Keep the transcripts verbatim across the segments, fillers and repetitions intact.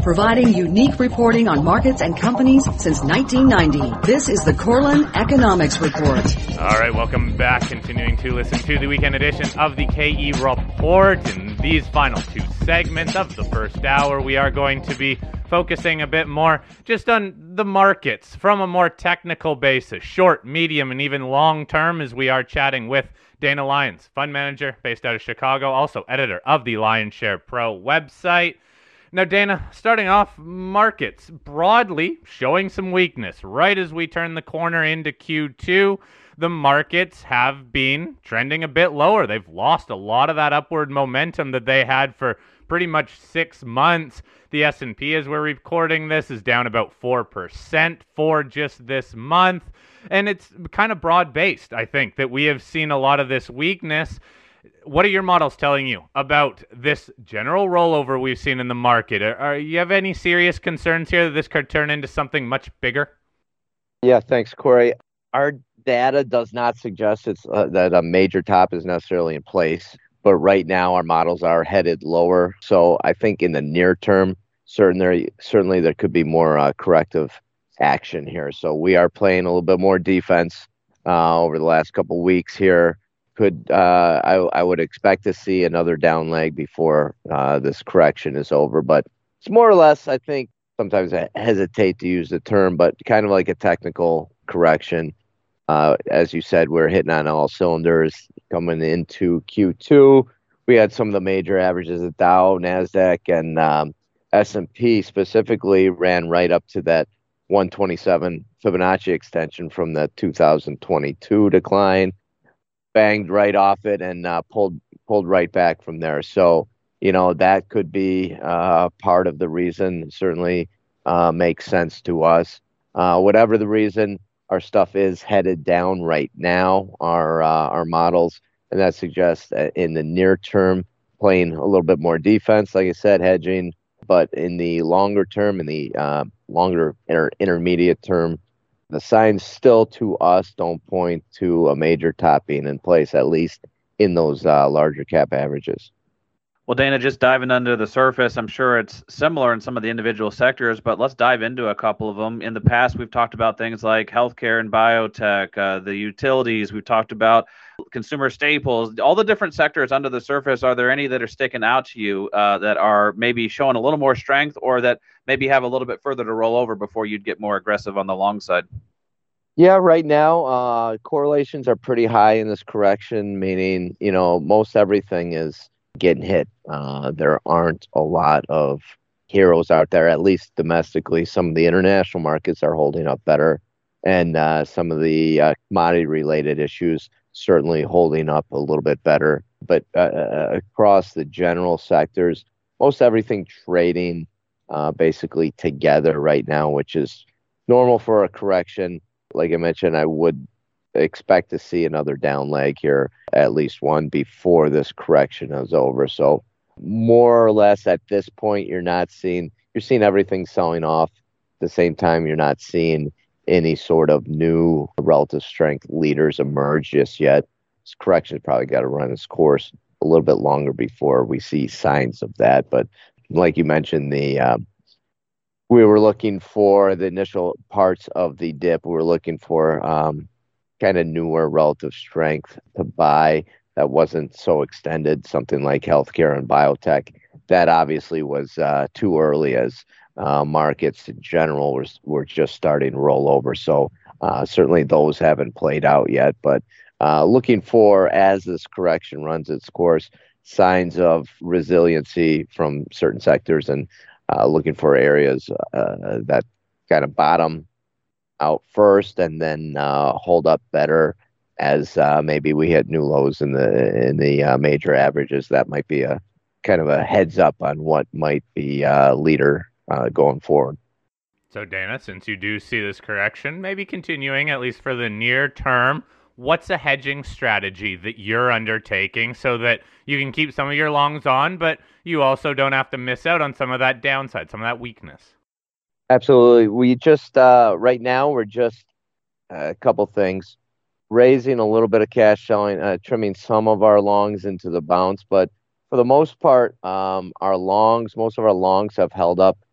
providing unique reporting on markets and companies since nineteen ninety. This is the Korelin Economics Report. All right, welcome back. Continuing to listen to the weekend edition of the K E Report. In these final two segments of the first hour, we are going to be focusing a bit more just on the markets from a more technical basis, short, medium, and even long term, as we are chatting with Dana Lyons, fund manager based out of Chicago, also editor of the Lionshare Pro website. Now, Dana, starting off, markets broadly showing some weakness. Right as we turn the corner into Q two, the markets have been trending a bit lower. They've lost a lot of that upward momentum that they had for pretty much six months. The S and P, as we're recording this, is down about four percent for just this month. And it's kind of broad-based, I think, that we have seen a lot of this weakness. What are your models telling you about this general rollover we've seen in the market? Are, are you have any serious concerns here that this could turn into something much bigger? Yeah, thanks, Corey. Our data does not suggest it's uh, that a major top is necessarily in place, but right now our models are headed lower. So I think in the near term, certainly, certainly there could be more uh, corrective action here. So we are playing a little bit more defense uh, over the last couple of weeks here. Could uh, I, I would expect to see another down leg before uh, this correction is over, but it's more or less, I think, sometimes I hesitate to use the term, but kind of like a technical correction. Uh, as you said, we're hitting on all cylinders coming into Q two. We had some of the major averages of Dow, NASDAQ, and um, S and P specifically ran right up to that one twenty-seven Fibonacci extension from the two thousand twenty-two decline, banged right off it and uh, pulled pulled right back from there. So, you know, that could be uh, part of the reason. Certainly uh, makes sense to us. Uh, whatever the reason, our stuff is headed down right now, our uh, our models, and that suggests that in the near term, playing a little bit more defense, like I said, hedging, but in the longer term, in the uh, longer inter- intermediate term, the signs still to us don't point to a major top being in place, at least in those uh, larger cap averages. Well, Dana, just diving under the surface, I'm sure it's similar in some of the individual sectors, but let's dive into a couple of them. In the past, we've talked about things like healthcare and biotech, uh, the utilities. We've talked about consumer staples, all the different sectors under the surface. Are there any that are sticking out to you uh, that are maybe showing a little more strength, or that maybe have a little bit further to roll over before you'd get more aggressive on the long side? Yeah, right now, uh, correlations are pretty high in this correction, meaning, you know, most everything is getting hit. Uh, there aren't a lot of heroes out there, at least domestically. Some of the international markets are holding up better, and uh, some of the uh, commodity-related issues certainly holding up a little bit better. But uh, across the general sectors, most everything trading uh, basically together right now, which is normal for a correction. Like I mentioned, I would expect to see another down leg here, at least one, before this correction is over. So more or less at this point, you're not seeing, you're seeing everything selling off. At the same time, you're not seeing any sort of new relative strength leaders emerge just yet. This correction's probably got to run its course a little bit longer before we see signs of that. But like you mentioned, the uh, we were looking for the initial parts of the dip. We were looking for um, kind of newer relative strength to buy that wasn't so extended, something like healthcare and biotech. That obviously was uh, too early, as uh, markets in general were, were just starting to roll over. So uh, certainly those haven't played out yet. But uh, looking for, as this correction runs its course, signs of resiliency from certain sectors, and uh, looking for areas uh, that kind of bottom out first and then uh, hold up better as uh, maybe we hit new lows in the in the uh, major averages. That might be a kind of a heads up on what might be uh, leader uh, going forward. So Dana, since you do see this correction maybe continuing at least for the near term, what's a hedging strategy that you're undertaking so that you can keep some of your longs on, but you also don't have to miss out on some of that downside, some of that weakness? Absolutely. We just, uh, right now, we're just uh, a couple things. Raising a little bit of cash, selling, uh, trimming some of our longs into the bounce. But for the most part, um, our longs, most of our longs have held up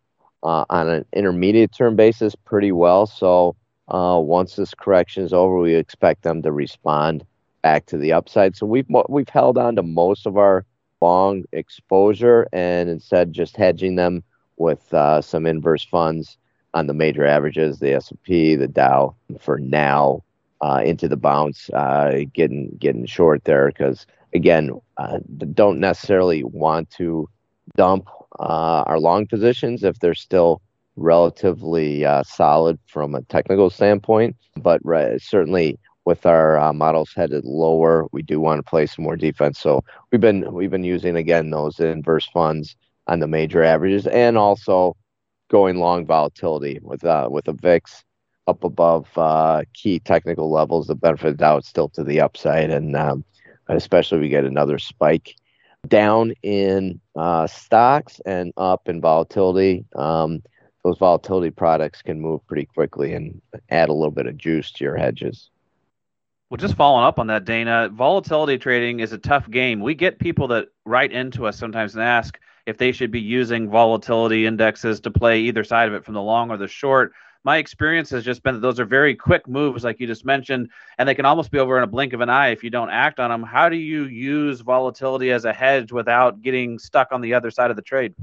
uh, on an intermediate term basis pretty well. So uh, once this correction is over, we expect them to respond back to the upside. So we've we've held on to most of our long exposure and instead just hedging them with uh, some inverse funds on the major averages, the S and P, the Dow, for now, uh, into the bounce, uh, getting getting short there because, again, uh, don't necessarily want to dump uh, our long positions if they're still relatively uh, solid from a technical standpoint. But right, certainly with our uh, models headed lower, we do want to play some more defense. So we've been we've been using, again, those inverse funds on the major averages and also going long volatility with uh, with a V I X up above uh, key technical levels. The benefit of the doubt still to the upside, and um, especially if we get another spike down in uh, stocks and up in volatility. Um, those volatility products can move pretty quickly and add a little bit of juice to your hedges. Well, just following up on that, Dana, volatility trading is a tough game. We get people that write into us sometimes and ask if they should be using volatility indexes to play either side of it, from the long or the short. My experience has just been that those are very quick moves, like you just mentioned, and they can almost be over in a blink of an eye if you don't act on them. How do you use volatility as a hedge without getting stuck on the other side of the trade?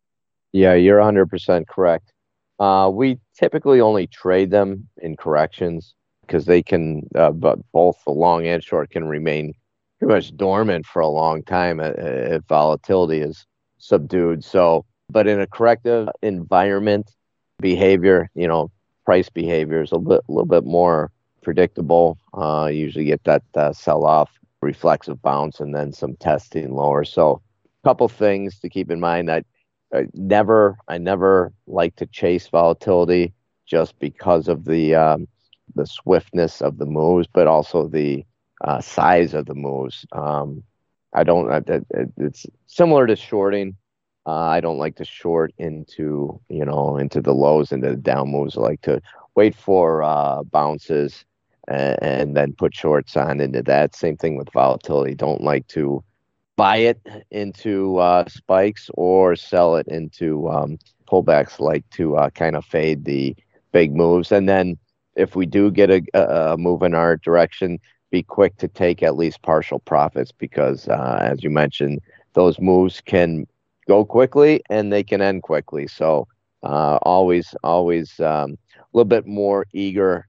Yeah, you're one hundred percent correct. Uh, we typically only trade them in corrections because they can, uh, but both the long and short can remain pretty much dormant for a long time if volatility is subdued. So, but in a corrective environment, behavior, you know, price behavior is a little bit, a little bit more predictable. Uh, usually get that uh, sell-off, reflexive bounce, and then some testing lower. So, a couple things to keep in mind. I, I never, I never like to chase volatility just because of the um, the swiftness of the moves, but also the uh, size of the moves. Um, I don't. It, it's similar to shorting. Uh, I don't like to short into you know into the lows, into the down moves. I like to wait for uh, bounces and, and then put shorts on into that. Same thing with volatility. Don't like to buy it into uh, spikes or sell it into um, pullbacks. Like to uh, kind of fade the big moves, and then if we do get a, a move in our direction, be quick to take at least partial profits because, uh, as you mentioned, those moves can go quickly and they can end quickly. So uh, always, always um, a little bit more eager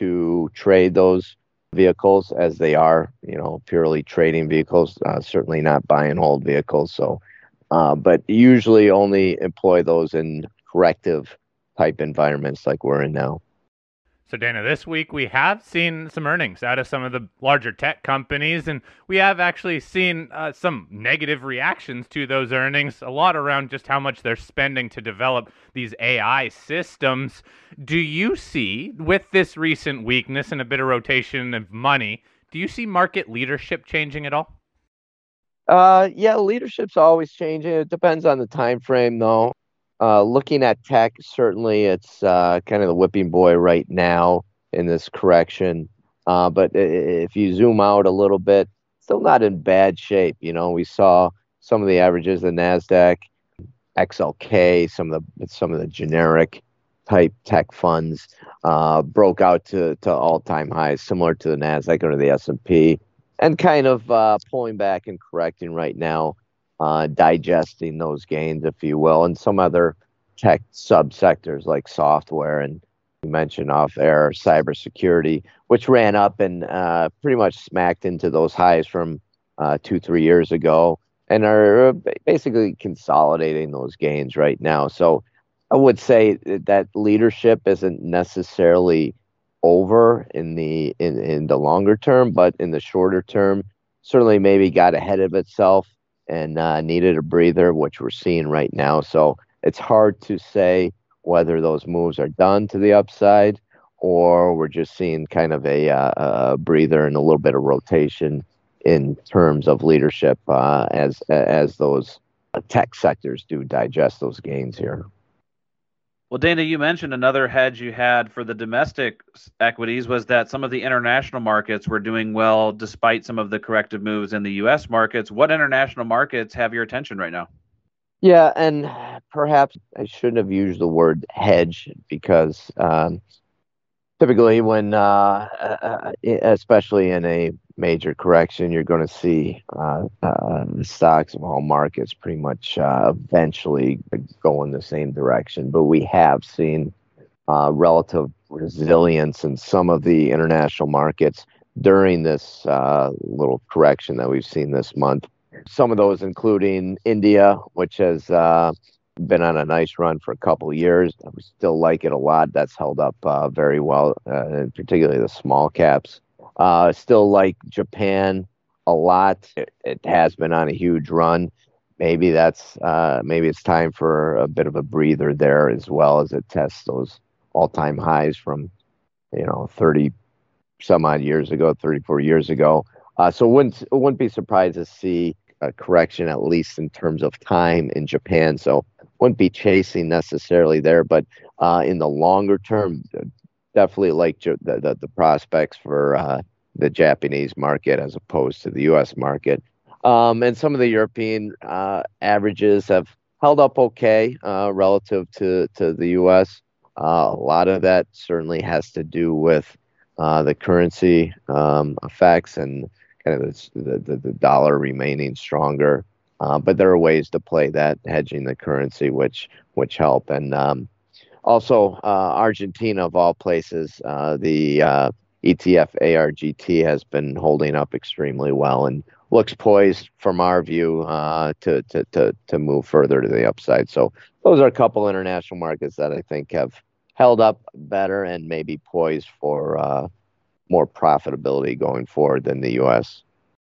to trade those vehicles as they are, you know, purely trading vehicles, uh, certainly not buy and hold vehicles. So, uh, but usually only employ those in corrective type environments like we're in now. So, Dana, this week we have seen some earnings out of some of the larger tech companies, and we have actually seen uh, some negative reactions to those earnings, a lot around just how much they're spending to develop these A I systems. Do you see, with this recent weakness and a bit of rotation of money, do you see market leadership changing at all? Uh, yeah, leadership's always changing. It depends on the time frame, though. Uh, looking at tech, certainly it's uh, kind of the whipping boy right now in this correction. Uh, but if you zoom out a little bit, still not in bad shape. You know, we saw some of the averages, the NASDAQ, X L K, some of the some of the generic type tech funds uh, broke out to, to all-time highs, similar to the NASDAQ or the S and P, and kind of uh, pulling back and correcting right now. Uh, digesting those gains, if you will, and some other tech subsectors like software and you mentioned off air cybersecurity, which ran up and uh, pretty much smacked into those highs from uh, two, three years ago and are basically consolidating those gains right now. So I would say that leadership isn't necessarily over in the in, in the longer term, but in the shorter term, certainly maybe got ahead of itself and uh, needed a breather, which we're seeing right now. So it's hard to say whether those moves are done to the upside or we're just seeing kind of a, uh, a breather and a little bit of rotation in terms of leadership uh, as as those tech sectors do digest those gains here. Well, Dana, you mentioned another hedge you had for the domestic equities was that some of the international markets were doing well despite some of the corrective moves in the U S markets. What international markets have your attention right now? Yeah, and perhaps I shouldn't have used the word hedge because um, typically when, uh, uh, especially in a major correction, you're going to see uh, uh, the stocks of all markets pretty much uh, eventually go in the same direction. But we have seen uh, relative resilience in some of the international markets during this uh, little correction that we've seen this month. Some of those, including India, which has uh, been on a nice run for a couple of years. We still like it a lot. That's held up uh, very well, uh, particularly the small caps. Uh, still like Japan a lot. It, it has been on a huge run. Maybe that's uh, maybe it's time for a bit of a breather there as well as it tests those all-time highs from you know thirty some odd years ago, thirty-four years ago. Uh, so wouldn't wouldn't be surprised to see a correction at least in terms of time in Japan. So wouldn't be chasing necessarily there, but uh, in the longer term, definitely like the the, the prospects for uh, the Japanese market as opposed to the U S market. Um, and some of the European uh, averages have held up okay uh, relative to to the U S. Uh, a lot of that certainly has to do with uh, the currency um, effects and kind of the, the, the dollar remaining stronger. Uh, but there are ways to play that, hedging the currency, which which help. And um, also uh, Argentina, of all places, uh, the uh, E T F A R G T has been holding up extremely well and looks poised, from our view, uh, to, to to to move further to the upside. So those are a couple international markets that I think have held up better and maybe poised for uh, more profitability going forward than the U S.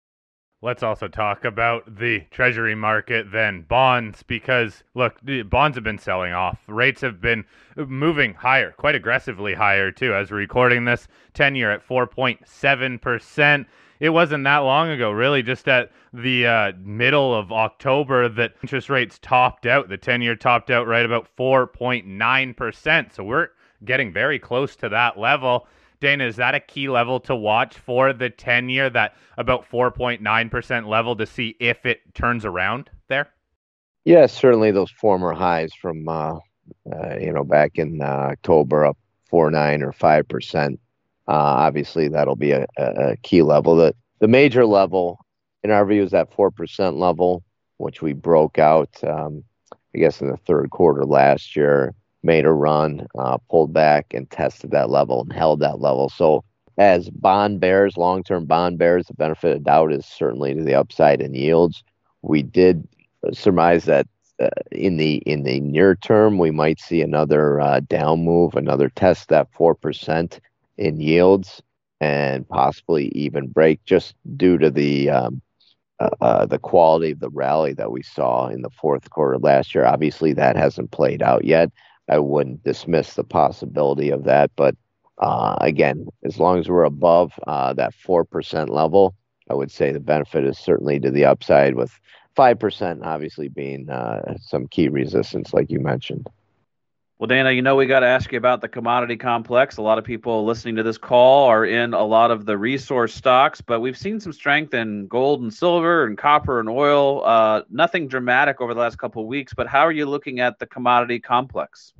Let's also talk about the treasury market, then bonds, because look, the bonds have been selling off. Rates have been moving higher, quite aggressively higher too. As we're recording this, ten year at four point seven percent. It wasn't that long ago, really, just at the uh, middle of October, that interest rates topped out. The ten year topped out right about four point nine percent. So we're getting very close to that level. Dana, is that a key level to watch for the ten year, that about four point nine percent level, to see if it turns around there? Yeah, certainly those former highs from uh, uh, you know back in uh, October up four nine or five percent. Uh, obviously, that'll be a, a key level. The the major level in our view is that four percent level, which we broke out, um, I guess, in the third quarter last year. Made a run, uh, pulled back, and tested that level and held that level. So, as bond bears, long-term bond bears, the benefit of doubt is certainly to the upside in yields. We did surmise that uh, in the in the near term, we might see another uh, down move, another test that four percent in yields, and possibly even break, just due to the um, uh, uh, the quality of the rally that we saw in the fourth quarter last year. Obviously, that hasn't played out yet. I wouldn't dismiss the possibility of that, but uh, again, as long as we're above uh, that four percent level, I would say the benefit is certainly to the upside, with five percent obviously being uh, some key resistance, like you mentioned. Well, Dana, you know we got to ask you about the commodity complex. A lot of people listening to this call are in a lot of the resource stocks, but we've seen some strength in gold and silver and copper and oil. Uh, nothing dramatic over the last couple of weeks, but how are you looking at the commodity complex?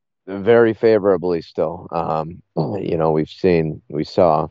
Very favorably still. Um, you know, we've seen, we saw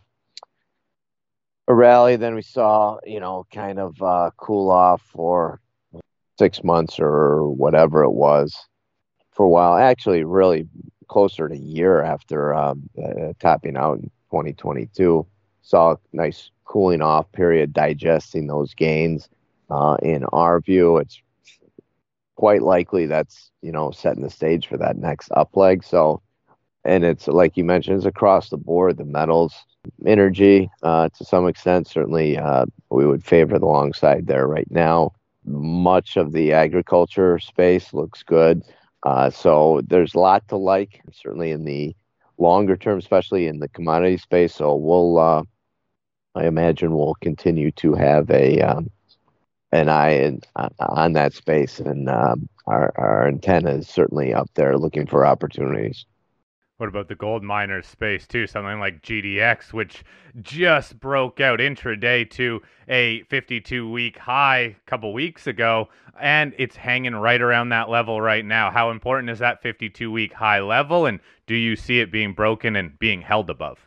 a rally, then we saw, you know, kind of uh, cool off for six months or whatever it was for a while. Actually, really closer to a year after um, uh, topping out in twenty twenty-two. Saw a nice cooling off period, digesting those gains. Uh, in our view, it's quite likely that's, you know, setting the stage for that next up leg. So, and it's like you mentioned, it's across the board, the metals, energy, uh, to some extent. Certainly, uh, we would favor the long side there right now. Much of the agriculture space looks good. Uh, so there's a lot to like, certainly in the longer term, especially in the commodity space. So we'll, uh, I imagine we'll continue to have a, um, an eye in, uh, on that space, and um, our, our antenna is certainly up there looking for opportunities. What about the gold miners space too? Something like G D X, which just broke out intraday to a fifty-two week high a couple weeks ago, and it's hanging right around that level right now. How important is that fifty-two week high level, and do you see it being broken and being held above?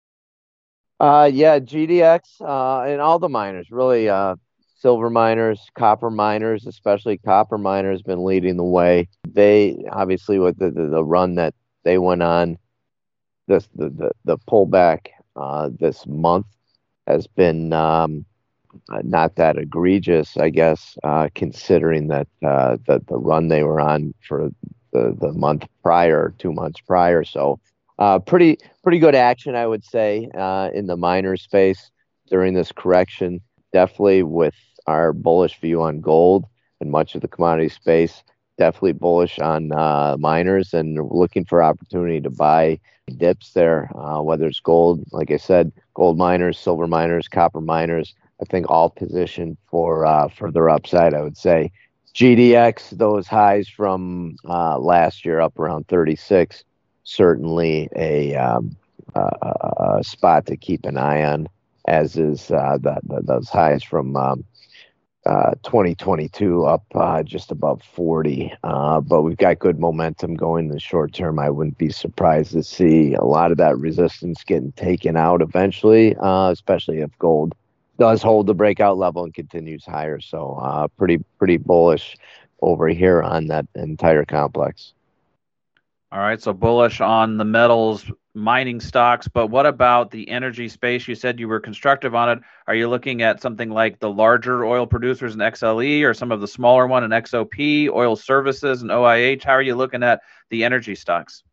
Uh, yeah, G D X uh, and all the miners, really, uh, silver miners, copper miners, especially copper miners, been leading the way. They obviously with the the, the run that they went on, this the the, the pullback uh, this month has been um, not that egregious, I guess, uh, considering that uh, the the run they were on for the the month prior, two months prior. So uh, pretty pretty good action, I would say, uh, in the miner space during this correction. Definitely with our bullish view on gold and much of the commodity space. Definitely bullish on uh, miners and looking for opportunity to buy dips there, uh, whether it's gold, like I said, gold miners, silver miners, copper miners. I think all positioned for uh, further upside, I would say. G D X, those highs from uh, last year up around thirty-six, certainly a, um, a, a spot to keep an eye on, as is uh, the, the, those highs from um, uh, twenty twenty-two up uh, just above forty. Uh, but we've got good momentum going in the short term. I wouldn't be surprised to see a lot of that resistance getting taken out eventually, uh, especially if gold does hold the breakout level and continues higher. So uh, pretty pretty bullish over here on that entire complex. All right, so bullish on the metals mining stocks, but what about the energy space? You said you were constructive on it. Are you looking at something like the larger oil producers in X L E or some of the smaller one in X O P, oil services and O I H? How are you looking at the energy stocks?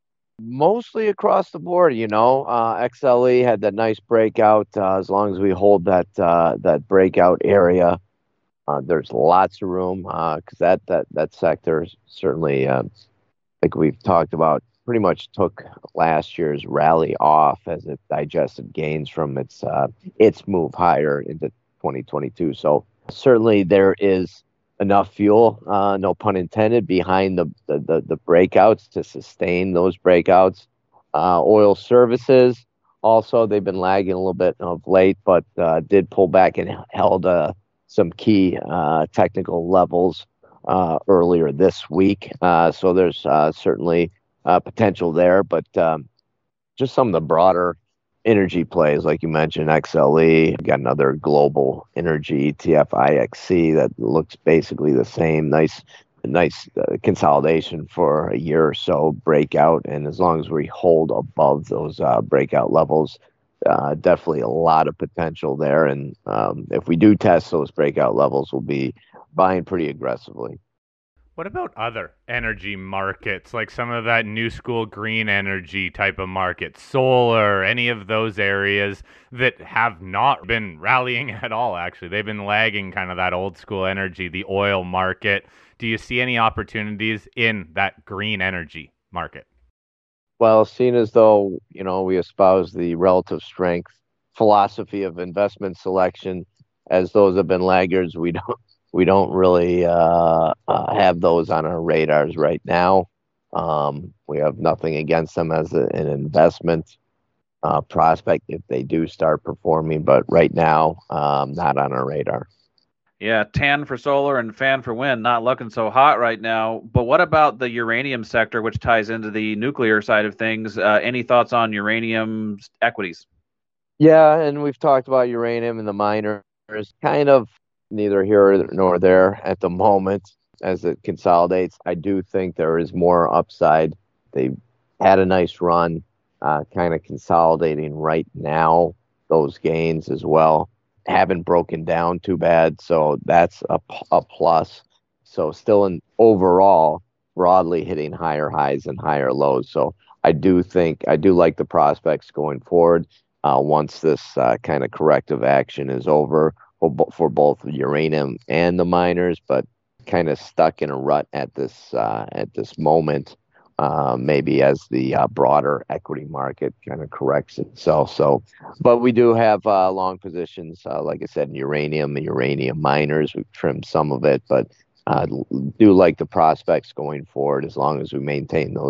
Mostly across the board, you know, uh, X L E had that nice breakout. Uh, as long as we hold that uh, that breakout area, uh, there's lots of room because uh, that that that sector certainly, uh, like we've talked about, pretty much took last year's rally off as it digested gains from its uh, its move higher into twenty twenty-two. So certainly there is enough fuel, uh, no pun intended, behind the, the, the, the breakouts to sustain those breakouts. Uh, oil services, also, they've been lagging a little bit of late, but uh, did pull back and held uh, some key uh, technical levels uh, earlier this week. Uh, so there's uh, certainly uh, potential there, but um, just some of the broader energy plays, like you mentioned, X L E, you've got another global energy E T F, I X C, that looks basically the same. Nice, nice uh, consolidation for a year or so, breakout. And as long as we hold above those uh, breakout levels, uh, definitely a lot of potential there. And um, if we do test those breakout levels, we'll be buying pretty aggressively. What about other energy markets, like some of that new school green energy type of market, solar, any of those areas that have not been rallying at all, actually? They've been lagging kind of that old school energy, the oil market. Do you see any opportunities in that green energy market? Well, seeing as though, you know, we espouse the relative strength philosophy of investment selection, as those have been laggards, we don't We don't really uh, uh, have those on our radars right now. Um, we have nothing against them as a, an investment uh, prospect if they do start performing, but right now, um, not on our radar. Yeah, tan for solar and fan for wind, not looking so hot right now. But what about the uranium sector, which ties into the nuclear side of things? Uh, any thoughts on uranium equities? Yeah, and we've talked about uranium and the miners, kind of neither here nor there at the moment as it consolidates. I do think there is more upside. They've had a nice run, uh, kind of consolidating right now, those gains as well. Haven't broken down too bad, so that's a, a plus. So still in overall, broadly hitting higher highs and higher lows. So I do think, I do like the prospects going forward uh, once this uh, kind of corrective action is over, for both uranium and the miners, but kind of stuck in a rut at this uh, at this moment, uh, maybe as the uh, broader equity market kind of corrects itself. So, but we do have uh, long positions, uh, like I said, in uranium and uranium miners. We've trimmed some of it, but uh, do like the prospects going forward as long as we maintain those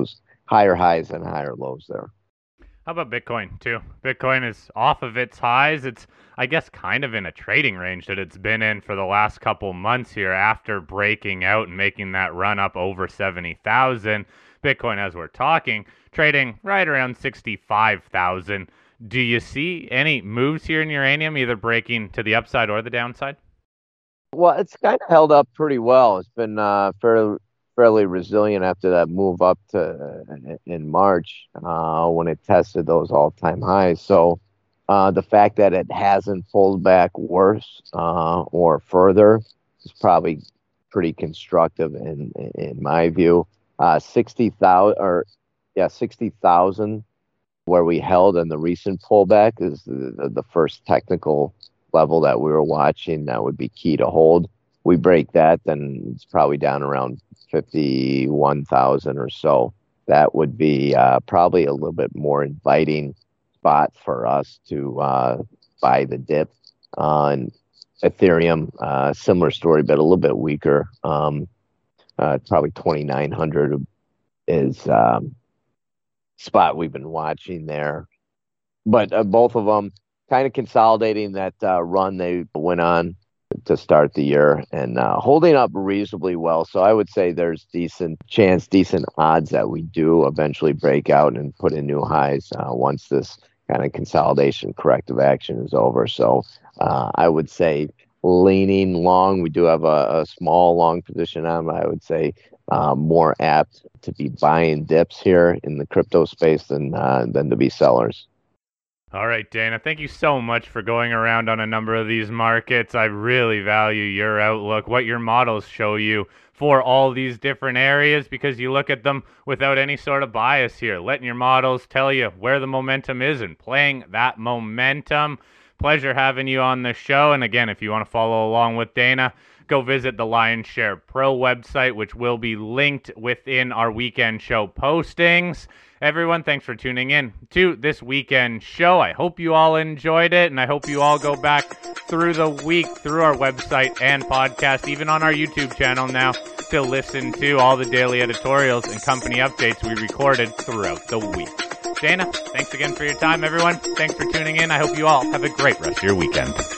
higher highs and higher lows there. How about Bitcoin, too? Bitcoin is off of its highs. It's, I guess, kind of in a trading range that it's been in for the last couple months here after breaking out and making that run up over seventy thousand. Bitcoin, as we're talking, trading right around sixty-five thousand. Do you see any moves here in uranium, either breaking to the upside or the downside? Well, it's kind of held up pretty well. It's been uh, fairly fairly resilient after that move up to uh, in March uh, when it tested those all-time highs. So uh, the fact that it hasn't pulled back worse uh, or further is probably pretty constructive in in my view. Uh, sixty thousand or yeah, sixty thousand where we held in the recent pullback is the, the first technical level that we were watching that would be key to hold. We break that, then it's probably down around fifty-one thousand or so. That would be uh, probably a little bit more inviting spot for us to uh, buy the dip. Uh, and Ethereum, uh, similar story, but a little bit weaker. Um, uh, probably twenty-nine hundred is um, spot we've been watching there. But uh, both of them kind of consolidating that uh, run they went on to start the year and uh, holding up reasonably well. So I would say there's decent chance, decent odds that we do eventually break out and put in new highs uh, once this kind of consolidation corrective action is over. So uh, I would say leaning long. We do have a, a small long position on, but I would say uh, more apt to be buying dips here in the crypto space than uh, than to be sellers. All right, Dana, thank you so much for going around on a number of these markets. I really value your outlook, what your models show you for all these different areas, because you look at them without any sort of bias here, letting your models tell you where the momentum is and playing that momentum. Pleasure having you on the show. And again, if you want to follow along with Dana, go visit the Lionshare Pro website, which will be linked within our weekend show postings. Everyone, thanks for tuning in to this weekend show. I hope you all enjoyed it, and I hope you all go back through the week through our website and podcast, even on our YouTube channel now, to listen to all the daily editorials and company updates we recorded throughout the week. Dana, thanks again for your time, everyone. Thanks for tuning in. I hope you all have a great rest of your weekend.